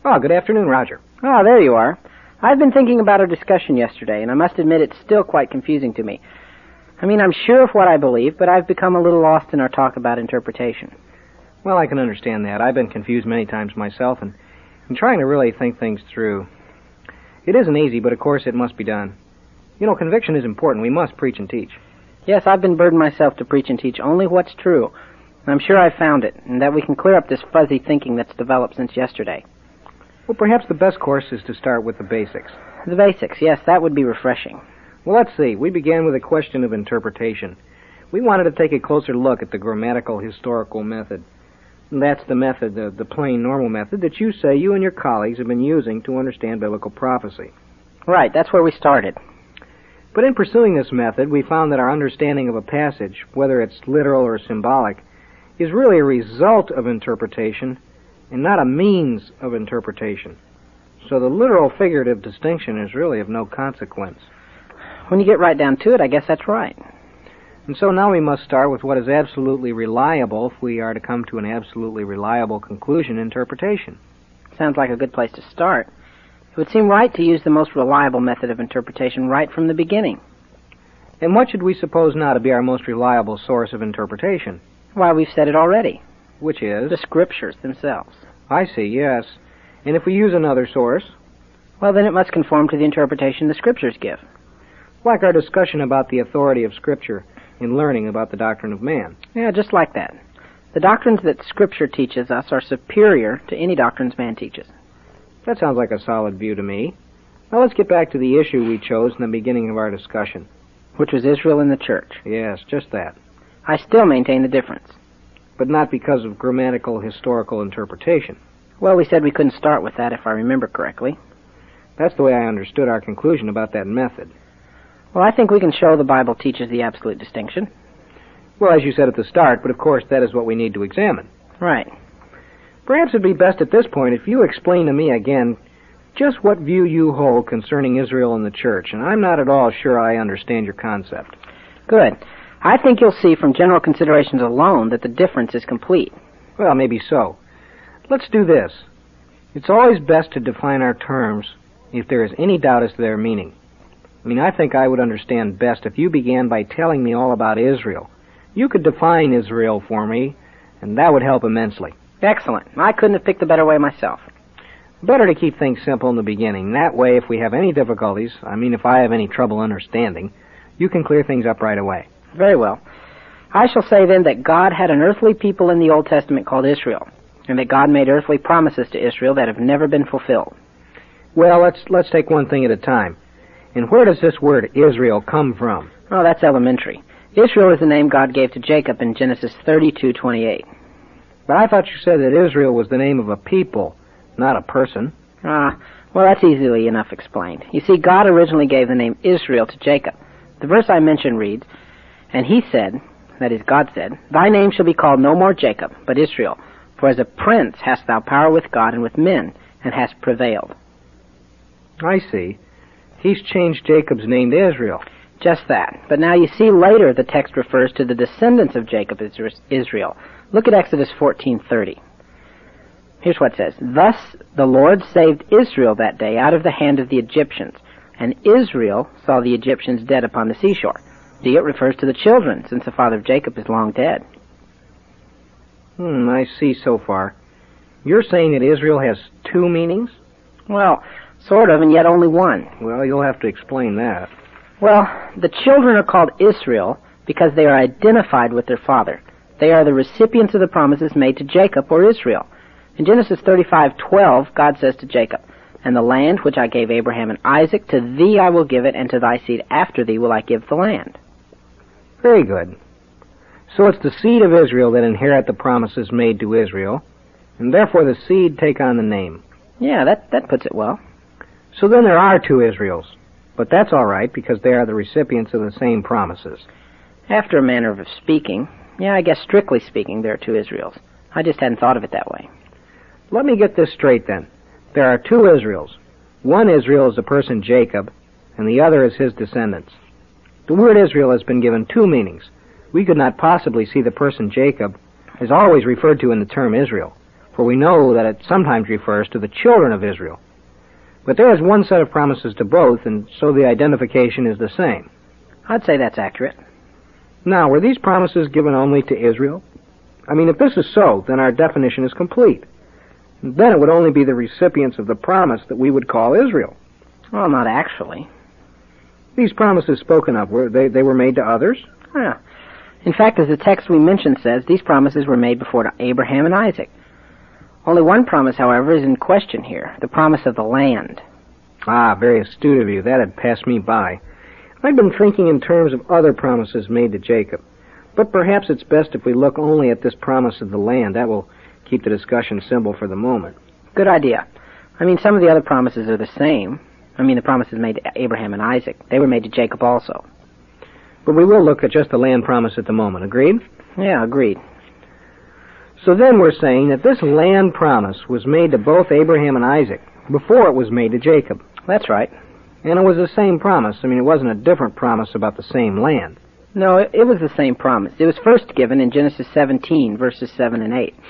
Oh, good afternoon, Roger. Oh, there you are. I've been thinking about our discussion yesterday, and I must admit it's still quite confusing to me. I mean, I'm sure of what I believe, but I've become a little lost in our talk about interpretation. Well, I can understand that. I've been confused many times myself, and I'm trying to really think things through. It isn't easy, but of course it must be done. You know, conviction is important. We must preach and teach. Yes, I've been burdened myself to preach and teach only what's true. I'm sure I've found it, and that we can clear up this fuzzy thinking that's developed since yesterday. Well, perhaps the best course is to start with the basics. The basics, yes, that would be refreshing. Well, let's see. We began with a question of interpretation. We wanted to take a closer look at the grammatical historical method. And that's the method, the plain normal method, that you say you and your colleagues have been using to understand biblical prophecy. Right, that's where we started. But in pursuing this method, we found that our understanding of a passage, whether it's literal or symbolic, is really a result of interpretation and not a means of interpretation. So the literal-figurative distinction is really of no consequence. When you get right down to it, I guess that's right. And so now we must start with what is absolutely reliable if we are to come to an absolutely reliable conclusion in interpretation. Sounds like a good place to start. It would seem right to use the most reliable method of interpretation right from the beginning. And what should we suppose now to be our most reliable source of interpretation? Why, we've said it already. Which is? The Scriptures themselves. I see, yes. And if we use another source? Well, then it must conform to the interpretation the Scriptures give. Like our discussion about the authority of Scripture in learning about the doctrine of man. Yeah, just like that. The doctrines that Scripture teaches us are superior to any doctrines man teaches. That sounds like a solid view to me. Now let's get back to the issue we chose in the beginning of our discussion. Which was Israel and the church. Yes, just that. I still maintain the difference. But not because of grammatical historical interpretation. Well, we said we couldn't start with that if I remember correctly. That's the way I understood our conclusion about that method. Well, I think we can show the Bible teaches the absolute distinction. Well, as you said at the start, but of course that is what we need to examine. Right. Perhaps it'd be best at this point if you explain to me again just what view you hold concerning Israel and the church, and I'm not at all sure I understand your concept. Good. I think you'll see from general considerations alone that the difference is complete. Well, maybe so. Let's do this. It's always best to define our terms if there is any doubt as to their meaning. I mean, I think I would understand best if you began by telling me all about Israel. You could define Israel for me, and that would help immensely. Excellent. I couldn't have picked a better way myself. Better to keep things simple in the beginning. That way, if we have any difficulties, if I have any trouble understanding, you can clear things up right away. Very well. I shall say then that God had an earthly people in the Old Testament called Israel, and that God made earthly promises to Israel that have never been fulfilled. Well, let's take one thing at a time. And where does this word Israel come from? Oh, that's elementary. Israel is the name God gave to Jacob in Genesis 32:28. But I thought you said that Israel was the name of a people, not a person. Well, that's easily enough explained. You see, God originally gave the name Israel to Jacob. The verse I mentioned reads, "And he said," that is, God said, "Thy name shall be called no more Jacob, but Israel. For as a prince hast thou power with God and with men, and hast prevailed." I see. He's changed Jacob's name to Israel. Just that. But now you see later the text refers to the descendants of Jacob as Israel. Look at Exodus 14:30. Here's what it says. "Thus the Lord saved Israel that day out of the hand of the Egyptians, and Israel saw the Egyptians dead upon the seashore." See, it refers to the children, since the father of Jacob is long dead. I see so far. You're saying that Israel has two meanings? Well, sort of, and yet only one. Well, you'll have to explain that. Well, the children are called Israel because they are identified with their father. They are the recipients of the promises made to Jacob or Israel. In Genesis 35:12, God says to Jacob, "And the land which I gave Abraham and Isaac, to thee I will give it, and to thy seed after thee will I give the land." Very good. So it's the seed of Israel that inherit the promises made to Israel, and therefore the seed take on the name. Yeah, that puts it well. So then there are two Israels. But that's all right, because they are the recipients of the same promises. After a manner of speaking, yeah, I guess strictly speaking, there are two Israels. I just hadn't thought of it that way. Let me get this straight then. There are two Israels. One Israel is the person Jacob, and the other is his descendants. The word Israel has been given two meanings. We could not possibly see the person Jacob as always referred to in the term Israel. for we know that it sometimes refers to the children of Israel. But there is one set of promises to both, and so the identification is the same. I'd say that's accurate. Now, were these promises given only to Israel? I mean, if this is so, then our definition is complete. Then it would only be the recipients of the promise that we would call Israel. Well, not actually. These promises spoken of, they were made to others? Yeah. In fact, as the text we mentioned says, these promises were made before to Abraham and Isaac. Only one promise, however, is in question here, the promise of the land. Ah, very astute of you. That had passed me by. I've been thinking in terms of other promises made to Jacob. But perhaps it's best if we look only at this promise of the land. That will keep the discussion simple for the moment. Good idea. I mean, some of the other promises are the same. I mean, the promises made to Abraham and Isaac. They were made to Jacob also. But we will look at just the land promise at the moment. Agreed? Yeah, agreed. So then we're saying that this land promise was made to both Abraham and Isaac before it was made to Jacob. That's right. And it was the same promise. I mean, it wasn't a different promise about the same land. No, it was the same promise. It was first given in Genesis 17, verses 7 and 8.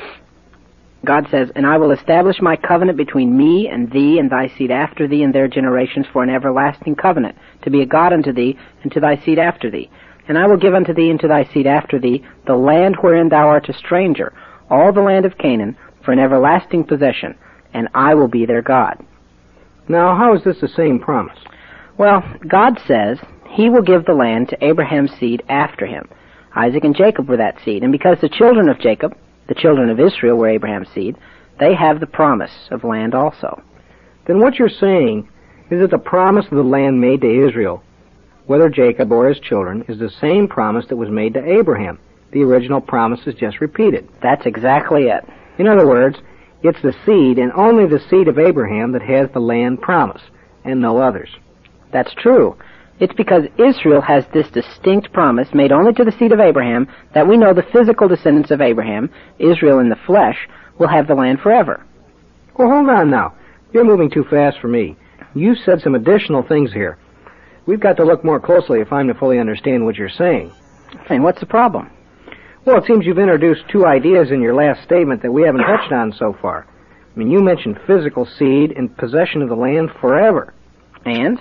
God says, "And I will establish my covenant between me and thee and thy seed after thee and their generations for an everlasting covenant, to be a God unto thee and to thy seed after thee. And I will give unto thee and to thy seed after thee the land wherein thou art a stranger, all the land of Canaan, for an everlasting possession, and I will be their God." Now, how is this the same promise? Well, God says he will give the land to Abraham's seed after him. Isaac and Jacob were that seed, and because the children of Jacob, the children of Israel, were Abraham's seed, they have the promise of land also. Then what you're saying is that the promise of the land made to Israel, whether Jacob or his children, is the same promise that was made to Abraham. The original promise is just repeated. That's exactly it. In other words, it's the seed, and only the seed of Abraham, that has the land promise, and no others. That's true. It's because Israel has this distinct promise made only to the seed of Abraham that we know the physical descendants of Abraham, Israel in the flesh, will have the land forever. Well, hold on now. You're moving too fast for me. You said some additional things here. We've got to look more closely if I'm to fully understand what you're saying. And what's the problem? Well, it seems you've introduced two ideas in your last statement that we haven't touched on so far. I mean, you mentioned physical seed and possession of the land forever. And?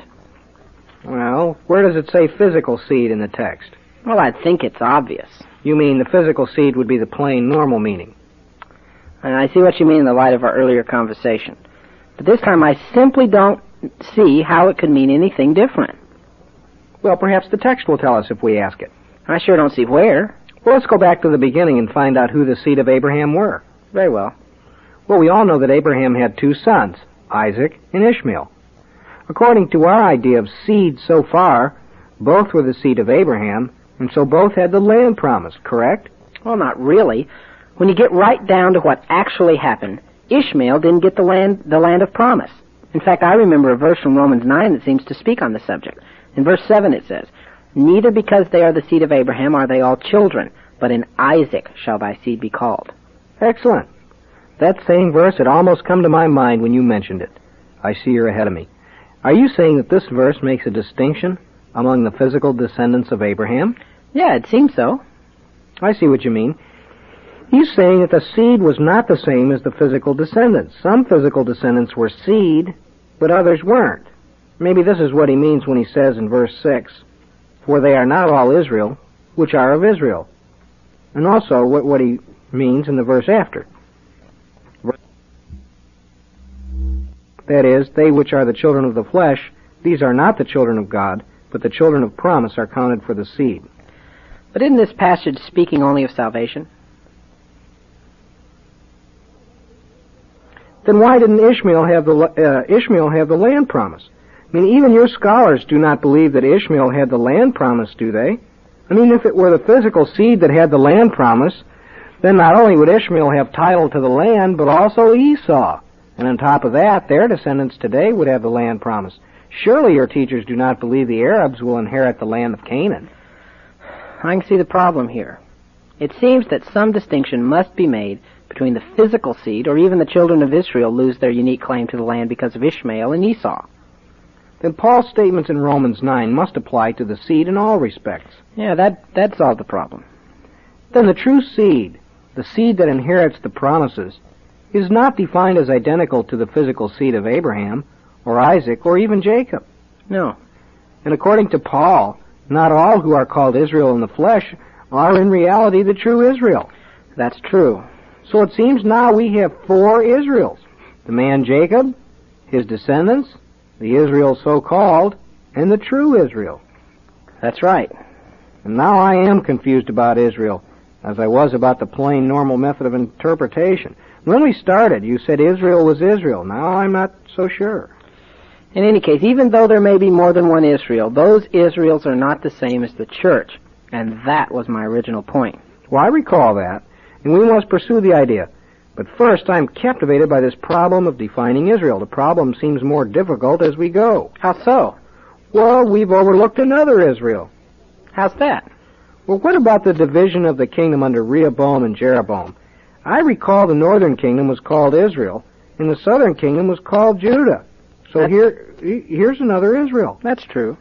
Well, where does it say physical seed in the text? Well, I think it's obvious. You mean the physical seed would be the plain normal meaning? And I see what you mean in the light of our earlier conversation. But this time I simply don't see how it could mean anything different. Well, perhaps the text will tell us if we ask it. I sure don't see where. Well, let's go back to the beginning and find out who the seed of Abraham were. Very well. Well, we all know that Abraham had two sons, Isaac and Ishmael. According to our idea of seed so far, both were the seed of Abraham, and so both had the land promise, correct? Well, not really. When you get right down to what actually happened, Ishmael didn't get the land of promise. In fact, I remember a verse from Romans 9 that seems to speak on the subject. In verse 7 it says, "Neither because they are the seed of Abraham are they all children, but in Isaac shall thy seed be called." Excellent. That same verse had almost come to my mind when you mentioned it. I see you're ahead of me. Are you saying that this verse makes a distinction among the physical descendants of Abraham? Yeah, it seems so. I see what you mean. He's saying that the seed was not the same as the physical descendants. Some physical descendants were seed, but others weren't. Maybe this is what he means when he says in verse 6, "For they are not all Israel, which are of Israel." And also what he means in the verse after. That is, they which are the children of the flesh, these are not the children of God, but the children of promise are counted for the seed. But isn't this passage speaking only of salvation? Then why didn't Ishmael have the land promise? I mean, even your scholars do not believe that Ishmael had the land promise, do they? I mean, if it were the physical seed that had the land promise, then not only would Ishmael have title to the land, but also Esau. And on top of that, their descendants today would have the land promise. Surely your teachers do not believe the Arabs will inherit the land of Canaan. I can see the problem here. It seems that some distinction must be made between the physical seed, or even the children of Israel lose their unique claim to the land because of Ishmael and Esau. Then Paul's statements in Romans 9 must apply to the seed in all respects. Yeah, that solved the problem. Then the true seed, the seed that inherits the promises, is not defined as identical to the physical seed of Abraham, or Isaac, or even Jacob. No. And according to Paul, not all who are called Israel in the flesh are in reality the true Israel. That's true. So it seems now we have 4 Israels. The man Jacob, his descendants, the Israel so-called, and the true Israel. That's right. And now I am confused about Israel, as I was about the plain normal method of interpretation. When we started, you said Israel was Israel. Now I'm not so sure. In any case, even though there may be more than one Israel, those Israels are not the same as the church. And that was my original point. Well, I recall that, and we must pursue the idea. But first, I'm captivated by this problem of defining Israel. The problem seems more difficult as we go. How so? Well, we've overlooked another Israel. How's that? Well, what about the division of the kingdom under Rehoboam and Jeroboam? I recall the northern kingdom was called Israel, and the southern kingdom was called Judah. So here's another Israel. That's true.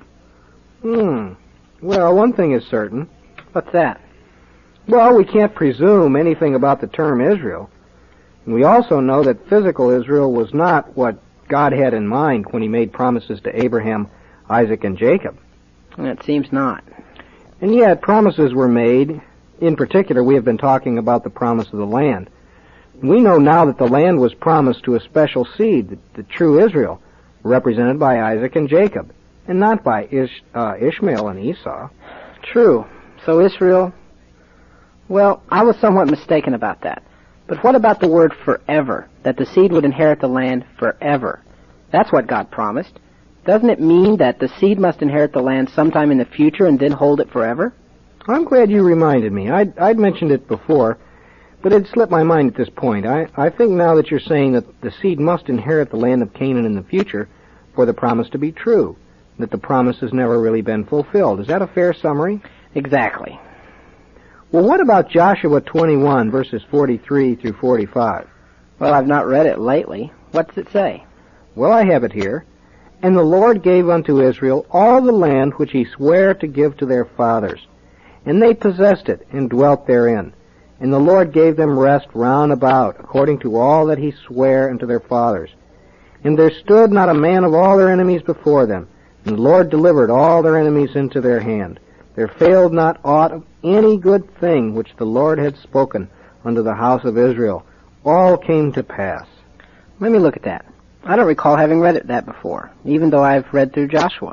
Well, one thing is certain. What's that? Well, we can't presume anything about the term Israel. And we also know that physical Israel was not what God had in mind when he made promises to Abraham, Isaac, and Jacob. It seems not. And yet, promises were made. In particular, we have been talking about the promise of the land. We know now that the land was promised to a special seed, the true Israel, represented by Isaac and Jacob, and not by Ishmael and Esau. True. So Israel... Well, I was somewhat mistaken about that. But what about the word forever, that the seed would inherit the land forever? That's what God promised. Doesn't it mean that the seed must inherit the land sometime in the future and then hold it forever? I'm glad you reminded me. I'd mentioned it before, but it slipped my mind at this point. I think now that you're saying that the seed must inherit the land of Canaan in the future for the promise to be true, that the promise has never really been fulfilled. Is that a fair summary? Exactly. Well, what about Joshua 21, verses 43 through 45? Well, I've not read it lately. What does it say? Well, I have it here. And the Lord gave unto Israel all the land which he sware to give to their fathers. And they possessed it, and dwelt therein. And the Lord gave them rest round about, according to all that he sware unto their fathers. And there stood not a man of all their enemies before them. And the Lord delivered all their enemies into their hand. There failed not aught of any good thing which the Lord had spoken unto the house of Israel. All came to pass. Let me look at that. I don't recall having read that before, even though I've read through Joshua.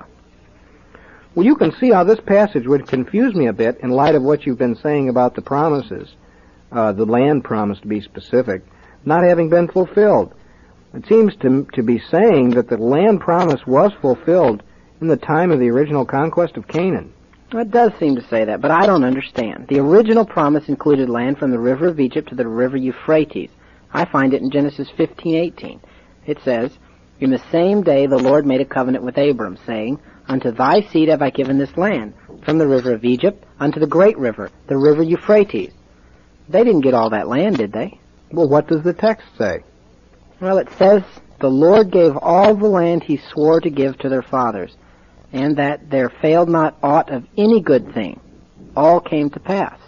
Well, you can see how this passage would confuse me a bit in light of what you've been saying about the promises, the land promise to be specific, not having been fulfilled. It seems to be saying that the land promise was fulfilled in the time of the original conquest of Canaan. It does seem to say that, but I don't understand. The original promise included land from the river of Egypt to the river Euphrates. I find it in Genesis 15:18. It says, In the same day the Lord made a covenant with Abram, saying, Unto thy seed have I given this land, from the river of Egypt unto the great river, the river Euphrates. They didn't get all that land, did they? Well, what does the text say? Well, it says, The Lord gave all the land he swore to give to their fathers, and that there failed not aught of any good thing. All came to pass.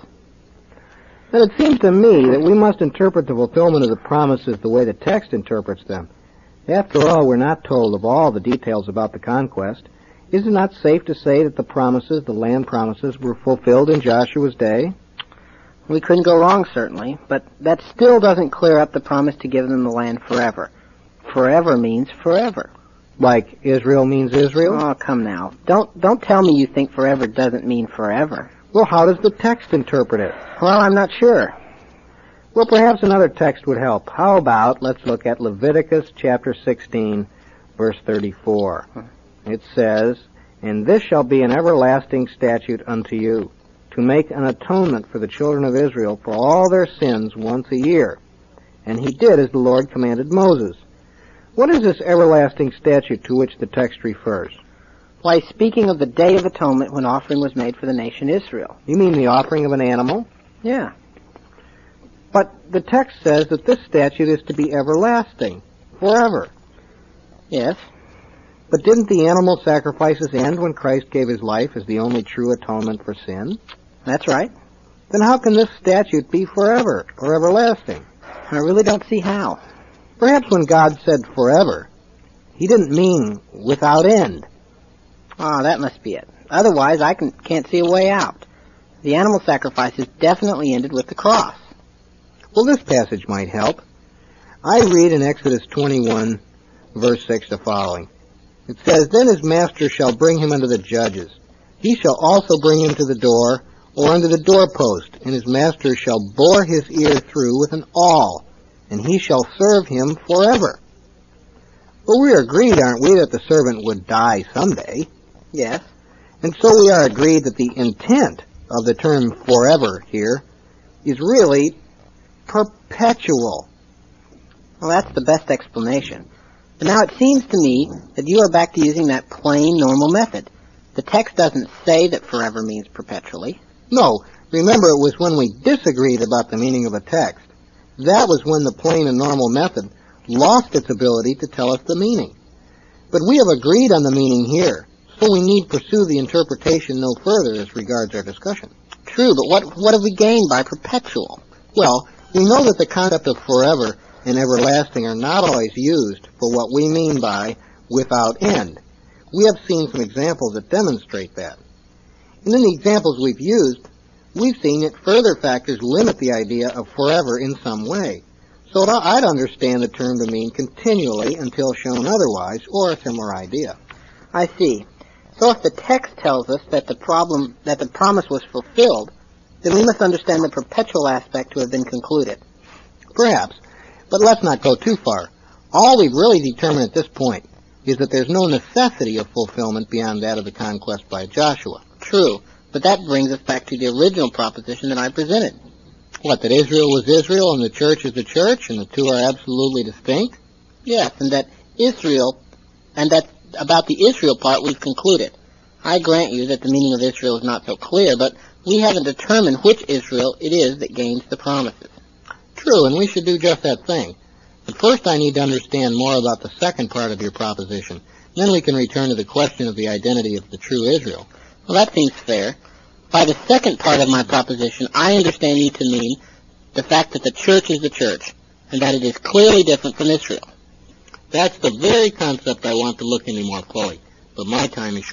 Then it seems to me that we must interpret the fulfillment of the promises the way the text interprets them. After all, we're not told of all the details about the conquest. Is it not safe to say that the promises, the land promises, were fulfilled in Joshua's day? We couldn't go wrong, certainly, but that still doesn't clear up the promise to give them the land forever. Forever means forever. Like Israel means Israel? Oh, come now. Don't tell me you think forever doesn't mean forever. Well, how does the text interpret it? Well, I'm not sure. Well, perhaps another text would help. How about, let's look at Leviticus chapter 16, verse 34. It says, And this shall be an everlasting statute unto you, to make an atonement for the children of Israel for all their sins once a year. And he did as the Lord commanded Moses. What is this everlasting statute to which the text refers? Why, speaking of the Day of Atonement when offering was made for the nation Israel. You mean the offering of an animal? Yeah. But the text says that this statute is to be everlasting, forever. Yes. But didn't the animal sacrifices end when Christ gave his life as the only true atonement for sin? That's right. Then how can this statute be forever or everlasting? I really don't see how. Perhaps when God said forever, he didn't mean without end. Ah, that must be it. Otherwise, I can't see a way out. The animal sacrifices definitely ended with the cross. Well, this passage might help. I read in Exodus 21, verse 6 the following. It says, "Then his master shall bring him unto the judges. He shall also bring him to the door, or unto the doorpost, and his master shall bore his ear through with an awl, and he shall serve him forever." Well, we are agreed, aren't we, that the servant would die someday? Yes. And so we are agreed that the intent of the term forever here is really perpetual. Well, that's the best explanation. But now it seems to me that you are back to using that plain, normal method. The text doesn't say that forever means perpetually. No, remember it was when we disagreed about the meaning of a text. That was when the plain and normal method lost its ability to tell us the meaning. But we have agreed on the meaning here, so we need pursue the interpretation no further as regards our discussion. True, but what have we gained by perpetual? Well, we know that the concept of forever and everlasting are not always used for what we mean by without end. We have seen some examples that demonstrate that. And in the examples we've used, we've seen that further factors limit the idea of forever in some way. So I'd understand the term to mean continually until shown otherwise, or a similar idea. I see. So if the text tells us that the promise was fulfilled, then we must understand the perpetual aspect to have been concluded. Perhaps, but let's not go too far. All we've really determined at this point is that there's no necessity of fulfillment beyond that of the conquest by Joshua. True, but that brings us back to the original proposition that I presented. What, that Israel was Israel and the church is the church, and the two are absolutely distinct? Yes, and that about the Israel part we've concluded. I grant you that the meaning of Israel is not so clear, but we haven't determined which Israel it is that gains the promises. True, and we should do just that thing. But first I need to understand more about the second part of your proposition. Then we can return to the question of the identity of the true Israel. Well, that seems fair. By the second part of my proposition, I understand you to mean the fact that the church is the church, and that it is clearly different from Israel. That's the very concept I want to look into more fully, but my time is short.